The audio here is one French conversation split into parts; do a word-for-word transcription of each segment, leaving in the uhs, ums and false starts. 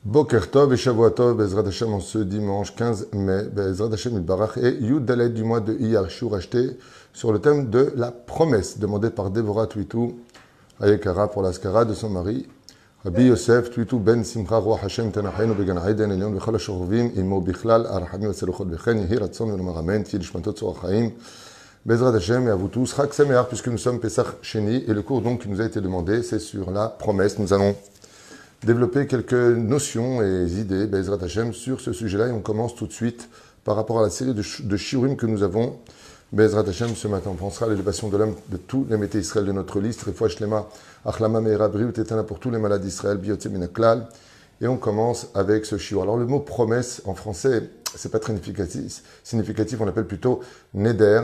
Boker Tov et Shavua Tov, Bezrat Hashem, en ce dimanche quinze mai, Bezrat Hashem Barach et Yud Dalet du mois de Iyar, Shur acheté sur le thème de la promesse, demandée par Dévorah Twitou, Ayekara pour l'Askara de son mari, Rabbi Yosef Twitou Ben Simcha Roi Hashem Tanachenu Began Aiden Elion Bechal Ashorvim, Imo Bichlal, Arhamim Veseluchot Bechen, Yehi Ratson Velomar Amen, Tiyel Shmatot Tzorach Chaim, Bezrat Hashem et à vous tous, Chag Sameach, puisque nous sommes Pesach Sheni, et le cours donc qui nous a été demandé, c'est sur la promesse. Nous allons développer quelques notions et idées, Bezrat Hashem, sur ce sujet-là. Et on commence tout de suite par rapport à la série de, de shiurim que nous avons. Bezrat Hashem, ce matin, on pensera à l'élévation de l'âme de tous les métés Israël de notre liste. Refouach Shlema, Achlama Meira Briut Etana pour tous les malades d'Israël, Biotze Minaklal. Et on commence avec ce shiur. Alors le mot promesse en français, c'est pas très significatif. significatif on l'appelle plutôt neder,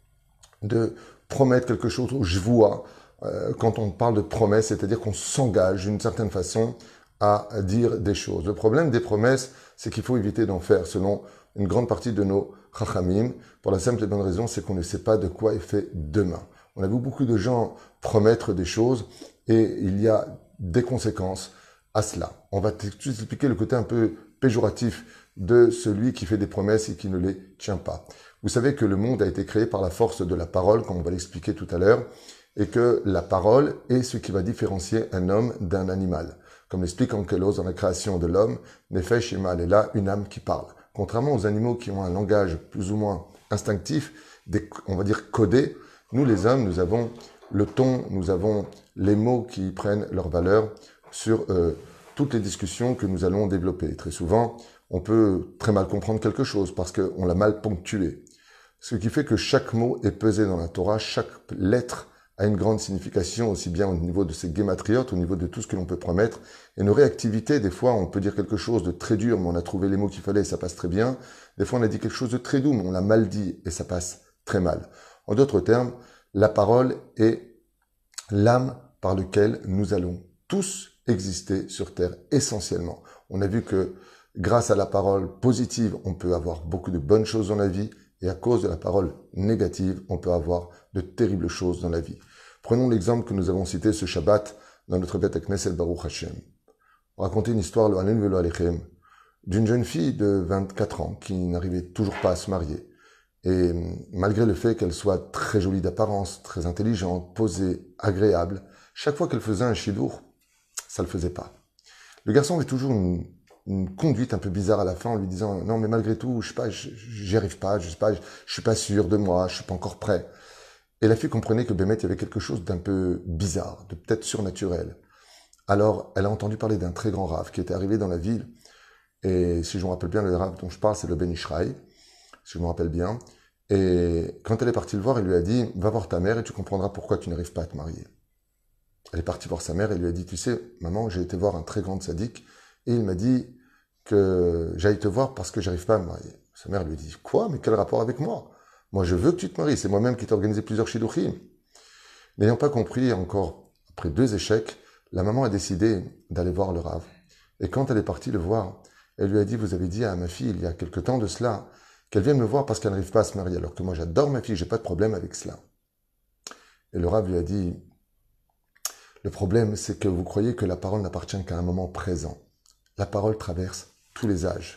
de promettre quelque chose, ou jvoua. Quand on parle de promesse, c'est-à-dire qu'on s'engage d'une certaine façon à dire des choses. Le problème des promesses, c'est qu'il faut éviter d'en faire, selon une grande partie de nos chachamim, pour la simple et bonne raison, c'est qu'on ne sait pas de quoi est fait demain. On a vu beaucoup de gens promettre des choses et il y a des conséquences à cela. On va tout de suite expliquer le côté un peu péjoratif de celui qui fait des promesses et qui ne les tient pas. Vous savez que le monde a été créé par la force de la parole, comme on va l'expliquer tout à l'heure, et que la parole est ce qui va différencier un homme d'un animal. Comme l'explique Ankelos dans la création de l'homme, Nefesh Emal est là, une âme qui parle. Contrairement aux animaux qui ont un langage plus ou moins instinctif, des, on va dire codé, nous les hommes, nous avons le ton, nous avons les mots qui prennent leur valeur sur euh, toutes les discussions que nous allons développer. Très souvent, on peut très mal comprendre quelque chose parce qu'on l'a mal ponctué. Ce qui fait que chaque mot est pesé dans la Torah, chaque lettre a une grande signification, aussi bien au niveau de ses guématriotes, au niveau de tout ce que l'on peut promettre. Et nos réactivités, des fois, on peut dire quelque chose de très dur, mais on a trouvé les mots qu'il fallait et ça passe très bien. Des fois, on a dit quelque chose de très doux, mais on l'a mal dit et ça passe très mal. En d'autres termes, la parole est l'âme par laquelle nous allons tous exister sur Terre, essentiellement. On a vu que grâce à la parole positive, on peut avoir beaucoup de bonnes choses dans la vie, et à cause de la parole négative, on peut avoir de terribles choses dans la vie. Prenons l'exemple que nous avons cité ce Shabbat dans notre Beth Knesset Baruch Hashem. On racontait une histoire, le Hanen Velo Alechem, d'une jeune fille de vingt-quatre ans qui n'arrivait toujours pas à se marier. Et malgré le fait qu'elle soit très jolie d'apparence, très intelligente, posée, agréable, chaque fois qu'elle faisait un shidour, ça le faisait pas. Le garçon avait toujours une, une conduite un peu bizarre à la fin en lui disant « Non, mais malgré tout, je sais pas, j'y arrive pas, je sais pas, je suis pas sûr de moi, je suis pas encore prêt. » Et la fille comprenait que Bémet, il y avait quelque chose d'un peu bizarre, de peut-être surnaturel. Alors, elle a entendu parler d'un très grand rave qui était arrivé dans la ville. Et si je me rappelle bien, le rave dont je parle, c'est le Ben Ishraï, si je me rappelle bien. Et quand elle est partie le voir, elle lui a dit « Va voir ta mère et tu comprendras pourquoi tu n'arrives pas à te marier. » Elle est partie voir sa mère et lui a dit « Tu sais, maman, j'ai été voir un très grand sadique et il m'a dit que j'aille te voir parce que j'arrive pas à me marier. » Sa mère lui dit « Quoi? Mais quel rapport avec moi? Moi, je veux que tu te maries. C'est moi-même qui t'ai organisé plusieurs shidduchim. » N'ayant pas compris, encore après deux échecs, la maman a décidé d'aller voir le rave. Et quand elle est partie le voir, elle lui a dit « Vous avez dit à ma fille, il y a quelque temps de cela, qu'elle vienne me voir parce qu'elle n'arrive pas à se marier, alors que moi, j'adore ma fille, j'ai pas de problème avec cela. » Et le rave lui a dit « Le problème, c'est que vous croyez que la parole n'appartient qu'à un moment présent. La parole traverse tous les âges. »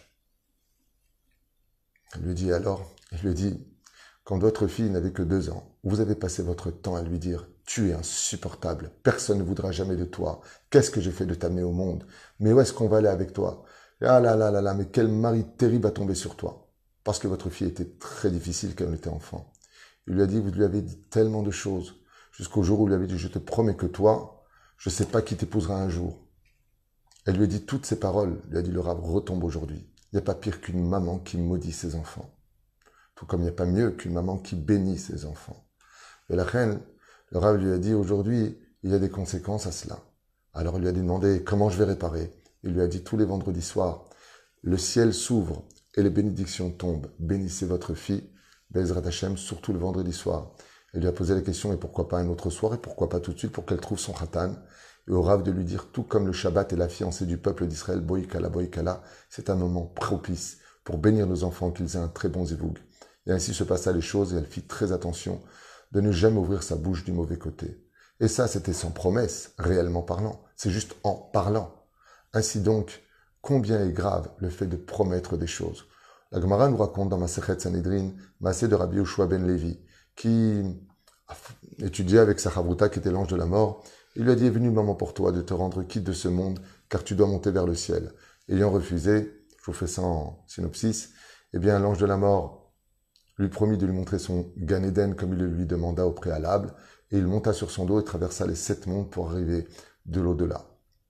Elle lui dit alors, il lui dit quand votre fille n'avait que deux ans, vous avez passé votre temps à lui dire « Tu es insupportable, personne ne voudra jamais de toi. Qu'est-ce que j'ai fait de t'amener au monde? Mais où est-ce qu'on va aller avec toi? Ah là là là là, mais quel mari terrible a tombé sur toi. » Parce que votre fille était très difficile quand elle était enfant. Il lui a dit « Vous lui avez dit tellement de choses, jusqu'au jour où il lui avait dit « Je te promets que toi, je ne sais pas qui t'épousera un jour. » Elle lui a dit toutes ces paroles, lui a dit le rave retombe aujourd'hui. Il n'y a pas pire qu'une maman qui maudit ses enfants. Tout comme il n'y a pas mieux qu'une maman qui bénit ses enfants. Et la reine, le rave lui a dit, aujourd'hui, il y a des conséquences à cela. Alors il lui a demandé comment je vais réparer. Il lui a dit tous les vendredis soirs, le ciel s'ouvre et les bénédictions tombent. Bénissez votre fille, Bezrat Hashem, surtout le vendredi soir. Elle lui a posé la question, et pourquoi pas un autre soir, et pourquoi pas tout de suite pour qu'elle trouve son khatan. Et au rave de lui dire, tout comme le Shabbat est la fiancée du peuple d'Israël, Boïkala, Boïkala, c'est un moment propice pour bénir nos enfants, qu'ils aient un très bon zévoug. Et ainsi se passa les choses, et elle fit très attention de ne jamais ouvrir sa bouche du mauvais côté. Et ça, c'était sans promesse, réellement parlant. C'est juste en parlant. Ainsi donc, combien est grave le fait de promettre des choses. La Gemara nous raconte dans Masechet Sanhedrin, Maaseh de Rabbi Yoshua ben Levi, qui étudiait avec sa chavruta qui était l'ange de la mort. Il lui a dit, est venu le moment pour toi de te rendre quitte de ce monde, car tu dois monter vers le ciel. Ayant refusé, je vous fais ça en synopsis, eh bien l'ange de la mort lui promit de lui montrer son Gan Eden comme il le lui demanda au préalable, et il monta sur son dos et traversa les sept mondes pour arriver de l'au-delà.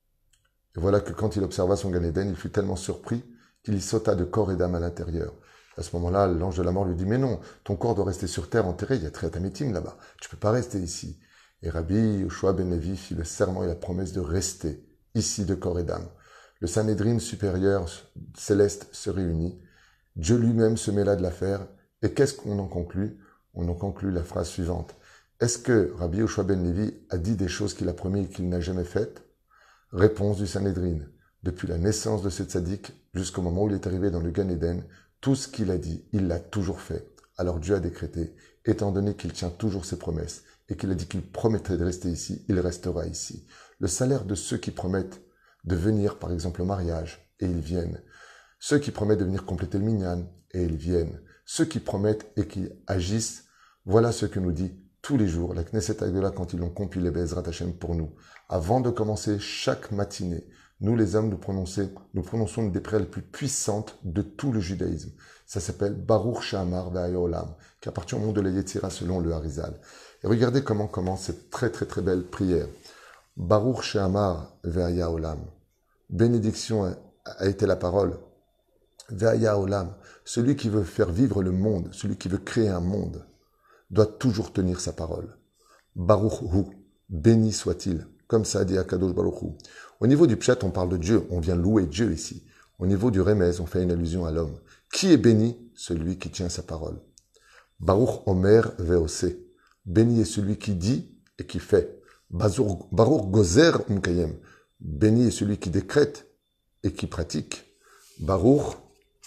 Et voilà que quand il observa son Gan Eden, il fut tellement surpris qu'il y sauta de corps et d'âme à l'intérieur. À ce moment-là, l'ange de la mort lui dit, mais non, ton corps doit rester sur terre enterré, il y a Triatamétim là-bas, tu ne peux pas rester ici. Et Rabbi Yoshua ben Levi fit le serment et la promesse de rester ici de corps et d'âme. Le Sanhédrin supérieur céleste se réunit, Dieu lui-même se mêla de l'affaire, et qu'est-ce qu'on en conclut? On en conclut la phrase suivante. Est-ce que Rabbi Yoshua ben Levi a dit des choses qu'il a promis et qu'il n'a jamais faites? Réponse du Sanhédrin. Depuis la naissance de ce tzaddik jusqu'au moment où il est arrivé dans le Gan Eden, tout ce qu'il a dit, il l'a toujours fait. Alors Dieu a décrété, étant donné qu'il tient toujours ses promesses et qu'il a dit qu'il promettrait de rester ici, il restera ici. Le salaire de ceux qui promettent de venir, par exemple, au mariage, et ils viennent. Ceux qui promettent de venir compléter le minyan, et ils viennent. Ceux qui promettent et qui agissent, voilà ce que nous dit tous les jours la Knesset Agdola quand ils l'ont compilé Be'ezrat Hashem pour nous. Avant de commencer chaque matinée, nous les hommes, nous, nous prononçons une des prières les plus puissantes de tout le judaïsme. Ça s'appelle Baruch She'amar Ve'haya Olam, qui appartient au monde de la Yetzira selon le Harizal. Et regardez comment commence cette très très très belle prière. Baruch She'amar Ve'haya Olam. Bénédiction a été la parole. Ve'haya Olam. Celui qui veut faire vivre le monde, celui qui veut créer un monde, doit toujours tenir sa parole. Baruch Hu. Béni soit-il. Comme ça a dit Akadosh Baruch Hu. Au niveau du Pshat, on parle de Dieu. On vient louer Dieu ici. Au niveau du Remez, on fait une allusion à l'homme. Qui est béni? Celui qui tient sa parole. Baruch Omer Ve'ose. Béni est celui qui dit et qui fait. Baruch Gozer Umkayem. Béni est celui qui décrète et qui pratique. Baruch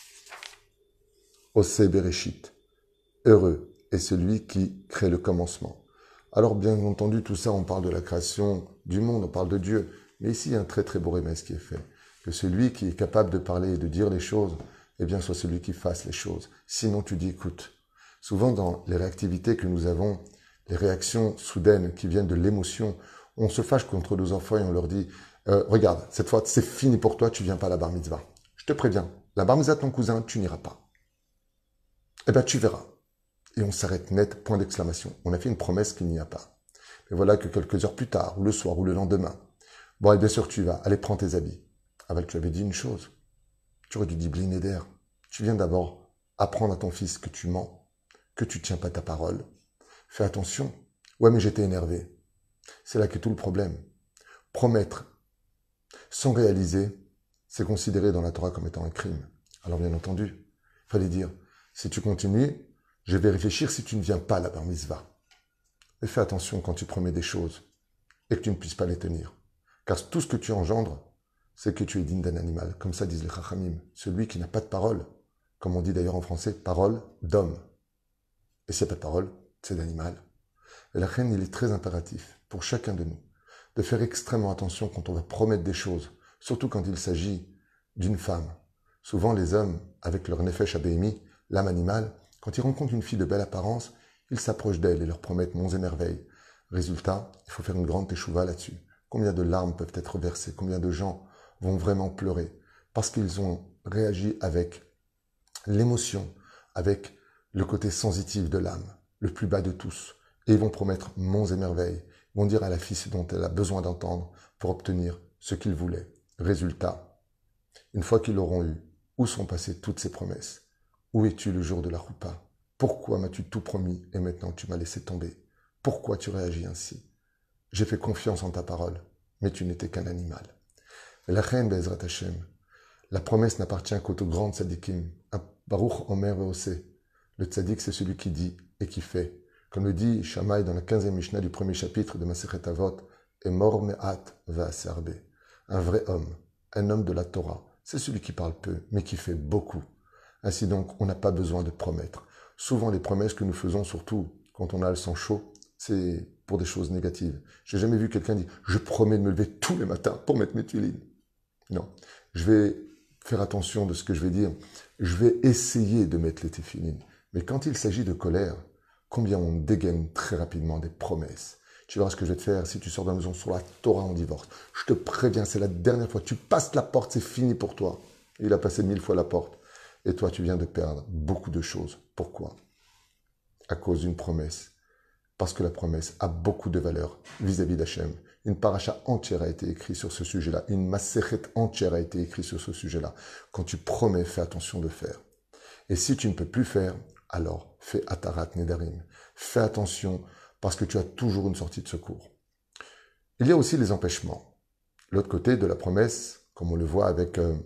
Ose Bereshit. Heureux est celui qui crée le commencement. Alors bien entendu, tout ça, on parle de la création du monde, on parle de Dieu. Mais ici, il y a un très très beau remède qui est fait. Que celui qui est capable de parler et de dire les choses, eh bien, soit celui qui fasse les choses. Sinon, tu dis, écoute, souvent dans les réactivités que nous avons, les réactions soudaines qui viennent de l'émotion, on se fâche contre nos enfants et on leur dit, euh, regarde, cette fois, c'est fini pour toi, tu viens pas à la bar mitzvah. Je te préviens, la bar mitzvah de ton cousin, tu n'iras pas. Eh bien, tu verras. Et on s'arrête net, point d'exclamation. On a fait une promesse qu'il n'y a pas. Mais voilà que quelques heures plus tard, ou le soir, ou le lendemain, bon, et bien sûr, tu vas, allez, prends tes habits. Aval, tu avais dit une chose. Tu aurais dû dire blinéder. Tu viens d'abord apprendre à ton fils que tu mens, que tu tiens pas ta parole. Fais attention. Ouais, mais j'étais énervé. C'est là qu'est tout le problème. Promettre sans réaliser, c'est considéré dans la Torah comme étant un crime. Alors bien entendu, il fallait dire, si tu continues, je vais réfléchir si tu ne viens pas à la bar mitzvah. Mais fais attention quand tu promets des choses et que tu ne puisses pas les tenir. Car tout ce que tu engendres, c'est que tu es digne d'un animal. Comme ça disent les Chachamim. Celui qui n'a pas de parole, comme on dit d'ailleurs en français, parole d'homme. Et s'il n'y a pas de parole, c'est d'animal. Et la reine, il est très impératif pour chacun de nous de faire extrêmement attention quand on va promettre des choses, surtout quand il s'agit d'une femme. Souvent, les hommes, avec leur nefesh abémi, l'âme animale, quand ils rencontrent une fille de belle apparence, ils s'approchent d'elle et leur promettent monts et merveilles. Résultat, il faut faire une grande teshuva là-dessus. Combien de larmes peuvent être versées? Combien de gens vont vraiment pleurer? Parce qu'ils ont réagi avec l'émotion, avec le côté sensitif de l'âme, le plus bas de tous. Et ils vont promettre monts et merveilles. Ils vont dire à la fille ce dont elle a besoin d'entendre pour obtenir ce qu'ils voulaient. Résultat, une fois qu'ils l'auront eu, où sont passées toutes ces promesses? Où es-tu le jour de la roupa? Pourquoi m'as-tu tout promis et maintenant tu m'as laissé tomber? Pourquoi tu réagis ainsi? J'ai fait confiance en ta parole, mais tu n'étais qu'un animal. La reine Be'ezrat Hashem, la promesse n'appartient qu'aux grands tzadikim. Baruch Omer Ve'ose. Le tzadik, c'est celui qui dit et qui fait. Comme le dit Shammai dans la quinzième Mishnah du premier chapitre de Masechet Avot, Emor Me'at Ve'ase Arbe. Un vrai homme, un homme de la Torah, c'est celui qui parle peu, mais qui fait beaucoup. Ainsi donc, on n'a pas besoin de promettre. Souvent, les promesses que nous faisons, surtout quand on a le sang chaud, c'est pour des choses négatives. J'ai jamais vu quelqu'un dire « Je promets de me lever tous les matins pour mettre mes tuilines ». Non. Je vais faire attention de ce que je vais dire. Je vais essayer de mettre les téphilines. Mais quand il s'agit de colère, combien on dégaine très rapidement des promesses. Tu verras ce que je vais te faire si tu sors de la maison sur la Torah en divorce. Je te préviens, c'est la dernière fois. Tu passes la porte, c'est fini pour toi. Il a passé mille fois la porte. Et toi, tu viens de perdre beaucoup de choses. Pourquoi? À cause d'une promesse. Parce que la promesse a beaucoup de valeur vis-à-vis d'Hachem. Une paracha entière a été écrite sur ce sujet-là. Une maséchet entière a été écrite sur ce sujet-là. Quand tu promets, fais attention de faire. Et si tu ne peux plus faire, alors fais atarat nedarim. Fais attention parce que tu as toujours une sortie de secours. Il y a aussi les empêchements. L'autre côté de la promesse, comme on le voit avec euh,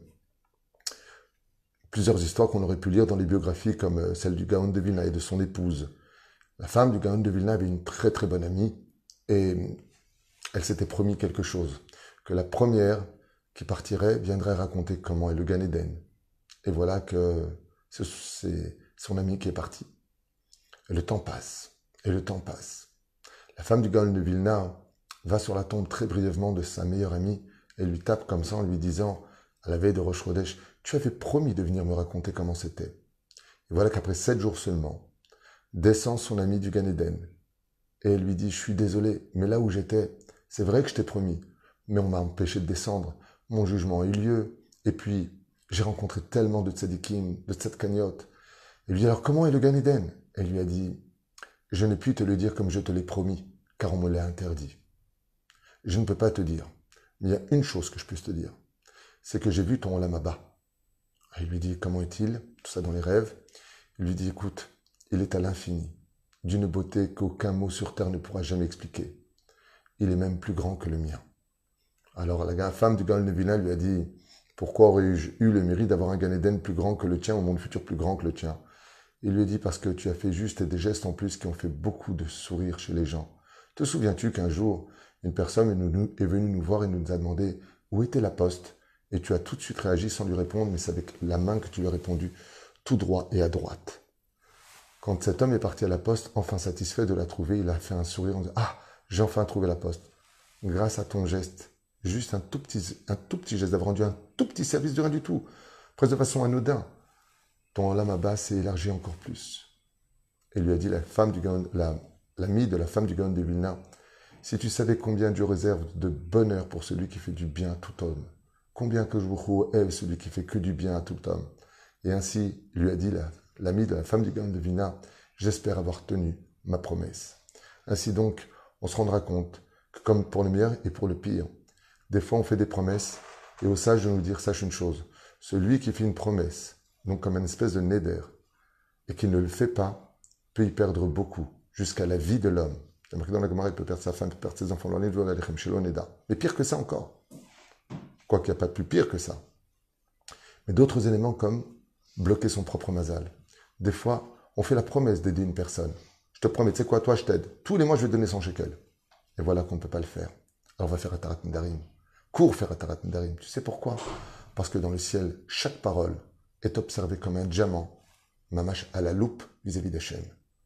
plusieurs histoires qu'on aurait pu lire dans les biographies, comme euh, celle du Gaon de Vilna et de son épouse. La femme du Gaon de Vilna avait une très très bonne amie et elle s'était promis quelque chose, que la première qui partirait viendrait raconter comment est le Gan Eden. Et voilà que c'est son ami qui est parti. Et le temps passe, et le temps passe. La femme du Gaon de Vilna va sur la tombe très brièvement de sa meilleure amie et lui tape comme ça en lui disant, à la veille de Rosh Chodesh, tu avais promis de venir me raconter comment c'était. Et voilà qu'après sept jours seulement, descend son ami du Gan Eden et elle lui dit, je suis désolé, mais là où j'étais, c'est vrai que je t'ai promis, mais on m'a empêché de descendre, mon jugement a eu lieu, et puis j'ai rencontré tellement de tzadikim, de tzadkaniot. Il lui dit, alors comment est le Gan Eden? Elle lui a dit, je n'ai pu te le dire comme je te l'ai promis, car on me l'a interdit. Je ne peux pas te dire, mais il y a une chose que je puisse te dire, c'est que j'ai vu ton Olam Haba. Il lui dit, comment est-il? Tout ça dans les rêves. Il lui dit, écoute, il est à l'infini, d'une beauté qu'aucun mot sur terre ne pourra jamais expliquer. Il est même plus grand que le mien. Alors la femme du Gaon de Vilna lui a dit, pourquoi aurais-je eu le mérite d'avoir un Gan Eden plus grand que le tien ou mon futur plus grand que le tien? Il lui a dit, parce que tu as fait juste des gestes en plus qui ont fait beaucoup de sourires chez les gens. Te souviens-tu qu'un jour, une personne est venue nous voir et nous a demandé où était la poste? Et tu as tout de suite réagi sans lui répondre, mais c'est avec la main que tu lui as répondu, tout droit et à droite. Quand cet homme est parti à la poste, enfin satisfait de la trouver, il a fait un sourire en disant, ah, j'ai enfin trouvé la poste. Grâce à ton geste, juste un tout petit, un tout petit geste, d'avoir rendu un tout petit service de rien du tout, presque de façon anodin, ton Olam Haba s'est élargi encore plus. Et lui a dit la femme du Gaon, la, l'amie de la femme du Gaon de Vilna, si tu savais combien Dieu réserve de bonheur pour celui qui fait du bien à tout homme, combien que je aime celui qui fait que du bien à tout homme. Et ainsi, lui a dit la, l'amie de la femme du Gaon de Vilna, j'espère avoir tenu ma promesse. Ainsi donc, on se rendra compte que comme pour le meilleur et pour le pire, des fois on fait des promesses et au sage de nous dire, sache une chose, celui qui fait une promesse, donc comme une espèce de neder, et qui ne le fait pas, peut y perdre beaucoup, jusqu'à la vie de l'homme. C'est marqué dans la Gemara, il peut perdre sa femme, il peut perdre ses enfants, mais pire que ça encore. Quoi qu'il n'y a pas de plus pire que ça. Mais d'autres éléments comme bloquer son propre mazal. Des fois, on fait la promesse d'aider une personne. Je te promets, tu sais quoi, toi, je t'aide. Tous les mois, je vais te donner cent shekels. Et voilà qu'on ne peut pas le faire. Alors, on va faire Atarat Nedarim. Cours faire Atarat Nedarim. Tu sais pourquoi? Parce que dans le ciel, chaque parole est observée comme un diamant, mamache à la loupe vis-à-vis d'Hachem.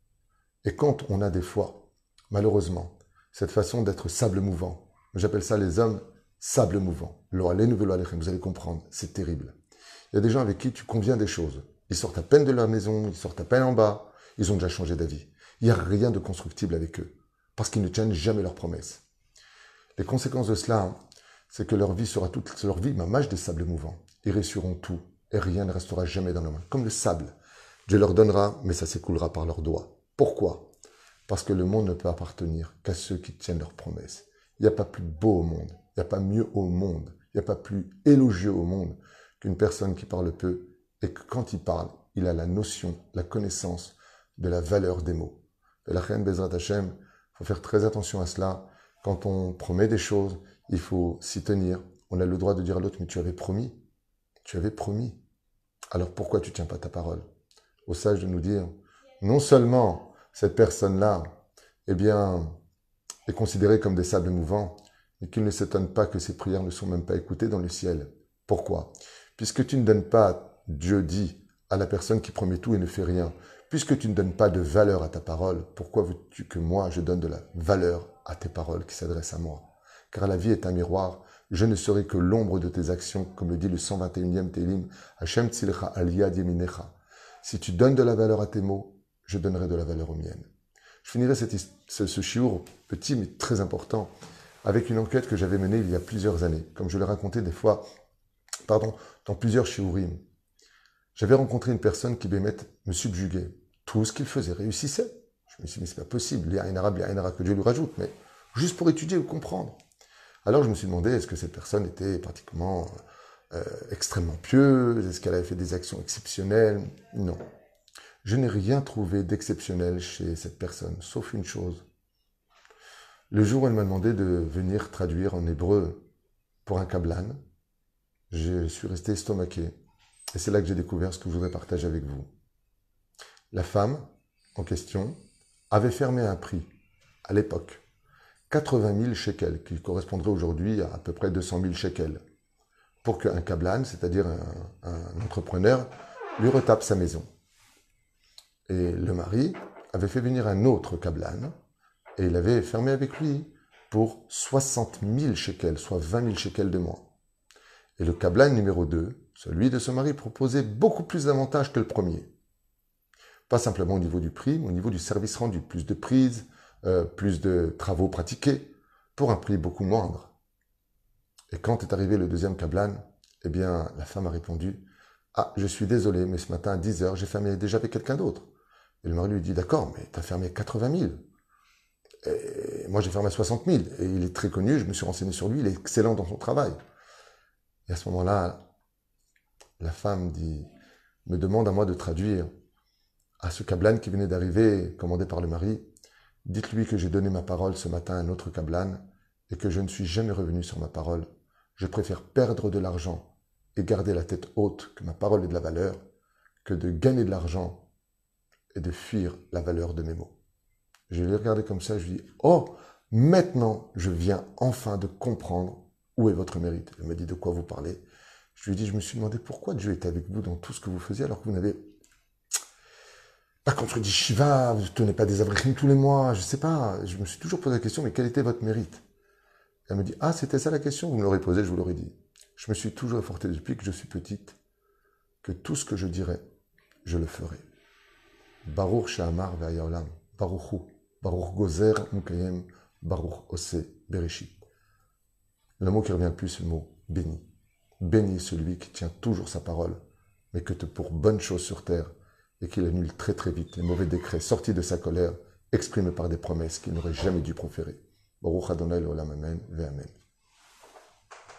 Et quand on a des fois, malheureusement, cette façon d'être sable mouvant, j'appelle ça les hommes sable mouvant. Vous allez comprendre, c'est terrible. Il y a des gens avec qui tu conviens des choses. Ils sortent à peine de leur maison, ils sortent à peine en bas, ils ont déjà changé d'avis. Il n'y a rien de constructible avec eux, parce qu'ils ne tiennent jamais leurs promesses. Les conséquences de cela, hein, c'est que leur vie sera toute leur vie, ma mâche des sables mouvants. Ils réussiront tout, et rien ne restera jamais dans leurs mains. Comme le sable. Dieu leur donnera, mais ça s'écoulera par leurs doigts. Pourquoi? Parce que le monde ne peut appartenir qu'à ceux qui tiennent leurs promesses. Il n'y a pas plus beau au monde, il n'y a pas mieux au monde, il n'y a pas plus élogieux au monde qu'une personne qui parle peu et que quand il parle, il a la notion, la connaissance de la valeur des mots. Et la reine Bezrat Hashem, il faut faire très attention à cela. Quand on promet des choses, il faut s'y tenir. On a le droit de dire à l'autre, mais tu avais promis. Tu avais promis. Alors pourquoi tu ne tiens pas ta parole? Au sage de nous dire, non seulement cette personne-là, eh bien, est considérée comme des sables mouvants, mais qu'il ne s'étonne pas que ses prières ne sont même pas écoutées dans le ciel. Pourquoi? Puisque tu ne donnes pas, Dieu dit, à la personne qui promet tout et ne fait rien, puisque tu ne donnes pas de valeur à ta parole, pourquoi veux-tu que moi je donne de la valeur à tes paroles qui s'adressent à moi? car la vie est un miroir. Je ne serai que l'ombre de tes actions, comme le dit le cent vingt et unième Télim, Hashem tzilcha al yad yeminecha. Si tu donnes de la valeur à tes mots, je donnerai de la valeur aux miennes. Je finirai cette, ce, ce shiur petit mais très important avec une enquête que j'avais menée il y a plusieurs années, comme je l'ai raconté des fois, pardon, dans plusieurs shiurim. J'avais rencontré une personne qui, bémet, me subjuguait. Tout ce qu'il faisait réussissait. Je me suis dit, mais c'est pas possible, il y a un arabe, il y a un arabe que Dieu lui rajoute, mais juste pour étudier ou comprendre. Alors je me suis demandé, est-ce que cette personne était pratiquement euh, extrêmement pieuse? Est-ce qu'elle avait fait des actions exceptionnelles? Non. Je n'ai rien trouvé d'exceptionnel chez cette personne, sauf une chose. Le jour où elle m'a demandé de venir traduire en hébreu pour un kablan, je suis resté estomaqué. Et c'est là que j'ai découvert ce que je voudrais partager avec vous. La femme en question avait fermé un prix, à l'époque, quatre-vingt mille shekels, qui correspondrait aujourd'hui à à peu près deux cent mille shekels, pour qu'un kablan, c'est-à-dire un, un entrepreneur, lui retape sa maison. Et le mari avait fait venir un autre kablan, et il avait fermé avec lui pour soixante mille shekels, soit vingt mille shekels de moins. Et le kablan numéro deux, celui de ce mari, proposait beaucoup plus d'avantages que le premier. Pas simplement au niveau du prix, mais au niveau du service rendu, plus de prises, euh, plus de travaux pratiqués, pour un prix beaucoup moindre. Et quand est arrivé le deuxième kablan, eh bien, la femme a répondu « Ah, je suis désolé, mais ce matin à dix heures, j'ai fermé déjà avec quelqu'un d'autre. » Et le mari lui dit « D'accord, mais tu as fermé quatre-vingt mille. Et moi, j'ai fermé à soixante mille. Et il est très connu, je me suis renseigné sur lui, il est excellent dans son travail. » Et à ce moment-là, la femme dit, me demande à moi de traduire à ce kablan qui venait d'arriver, commandé par le mari, « Dites-lui que j'ai donné ma parole ce matin à un autre kablan et que je ne suis jamais revenu sur ma parole. Je préfère perdre de l'argent et garder la tête haute, que ma parole ait de la valeur, que de gagner de l'argent et de fuir la valeur de mes mots. » Je l'ai regardé comme ça, je lui ai dit, « Oh, maintenant je viens enfin de comprendre où est votre mérite. » Elle m'a dit, « De quoi vous parlez ?» Je lui ai dit, je me suis demandé pourquoi Dieu était avec vous dans tout ce que vous faisiez alors que vous n'avez pas contredit Shiva, vous ne tenez pas des avrechim tous les mois, je ne sais pas. Je me suis toujours posé la question, mais quel était votre mérite? Elle me dit, ah, c'était ça la question, vous me l'aurez posée, je vous l'aurais dit. Je me suis toujours efforcé depuis que je suis petite, que tout ce que je dirais, je le ferai. Baruch Sha'amar ve'ayaolam, Baruchu, Baruch Gozer Mukayem, Baruch Ose Bereshit. Le mot qui revient le plus, c'est le mot béni. Béni celui qui tient toujours sa parole, mais que pour bonnes choses sur terre, et qu'il annule très très vite les mauvais décrets sortis de sa colère, exprimés par des promesses qu'il n'aurait jamais dû proférer. Baruch Adonai l'olam amen, ve amen.